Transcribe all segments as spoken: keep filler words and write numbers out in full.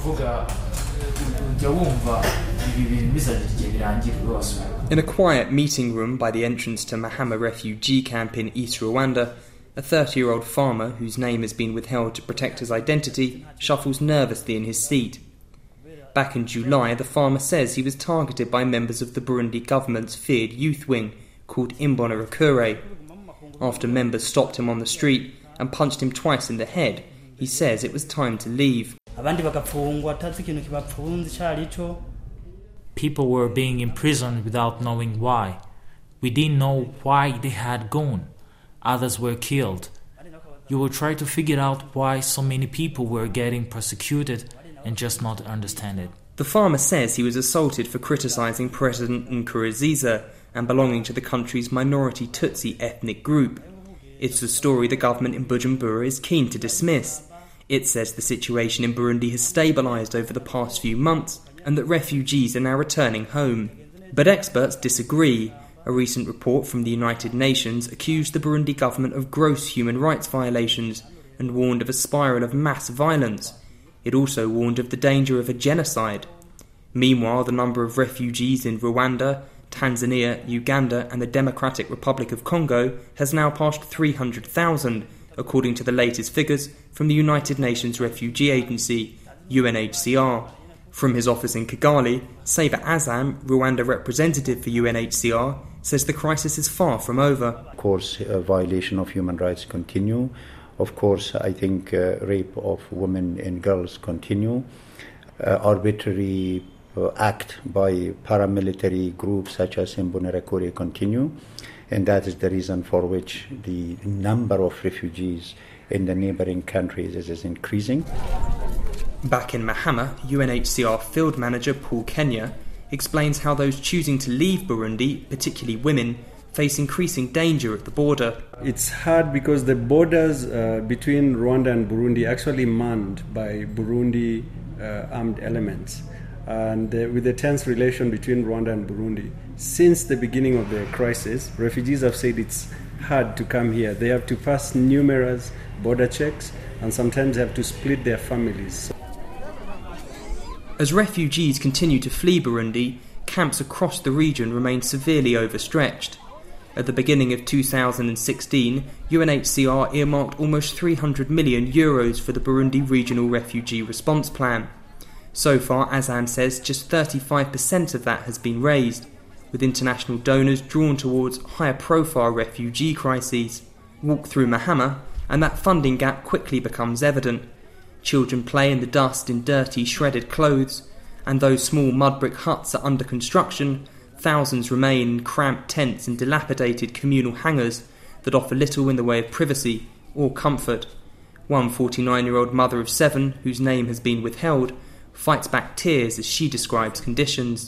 In a quiet meeting room by the entrance to Mahama refugee camp in East Rwanda, a thirty-year-old farmer, whose name has been withheld to protect his identity, shuffles nervously in his seat. Back in July, the farmer says he was targeted by members of the Burundi government's feared youth wing, called Imbonerakure. After members stopped him on the street and punched him twice in the head, he says it was time to leave. People were being imprisoned without knowing why. We didn't know why they had gone. Others were killed. You will try to figure out why so many people were getting persecuted and just not understand it. The farmer says he was assaulted for criticising President Nkurunziza and belonging to the country's minority Tutsi ethnic group. It's a story the government in Bujumbura is keen to dismiss. It says the situation in Burundi has stabilised over the past few months and that refugees are now returning home. But experts disagree. A recent report from the United Nations accused the Burundi government of gross human rights violations and warned of a spiral of mass violence. It also warned of the danger of a genocide. Meanwhile, the number of refugees in Rwanda, Tanzania, Uganda and the Democratic Republic of Congo has now passed three hundred thousand, according to the latest figures from the United Nations Refugee Agency, U N H C R. From his office in Kigali, Saber Azam, Rwanda representative for U N H C R, says the crisis is far from over. Of course, uh, violation of human rights continue. Of course, I think uh, rape of women and girls continue. Uh, arbitrary uh, act by paramilitary groups such as Imbonerakure continue. And that is the reason for which the number of refugees in the neighboring countries is, is increasing. Back in Mahama, U N H C R field manager Paul Kenya explains how those choosing to leave Burundi, particularly women, face increasing danger at the border. It's hard because the borders uh, between Rwanda and Burundi are actually manned by Burundi uh, armed elements. And uh, with the tense relation between Rwanda and Burundi, since the beginning of the crisis, refugees have said it's hard to come here. They have to pass numerous border checks and sometimes have to split their families. As refugees continue to flee Burundi, camps across the region remain severely overstretched. At the beginning of two thousand sixteen, U N H C R earmarked almost three hundred million euros for the Burundi Regional Refugee Response Plan. So far, Azam says just thirty-five percent of that has been raised, with international donors drawn towards higher-profile refugee crises. Walk through Mahama, and that funding gap quickly becomes evident. Children play in the dust in dirty, shredded clothes, and though small mud brick huts are under construction, thousands remain in cramped tents and dilapidated communal hangars that offer little in the way of privacy or comfort. One forty-nine-year-old mother of seven, whose name has been withheld, fights back tears as she describes conditions.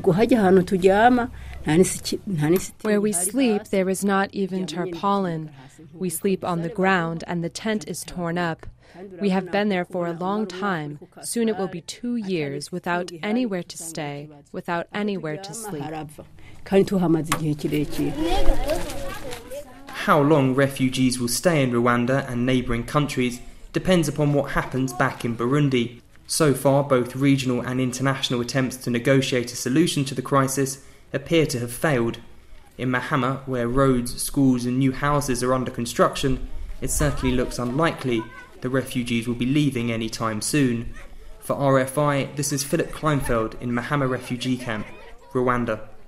Where we sleep, there is not even tarpaulin. We sleep on the ground and the tent is torn up. We have been there for a long time. Soon it will be two years without anywhere to stay, without anywhere to sleep. How long refugees will stay in Rwanda and neighbouring countries depends upon what happens back in Burundi. So far, both regional and international attempts to negotiate a solution to the crisis appear to have failed. In Mahama, where roads, schools and new houses are under construction, it certainly looks unlikely the refugees will be leaving any time soon. For R F I, this is Philip Kleinfeld in Mahama refugee camp, Rwanda.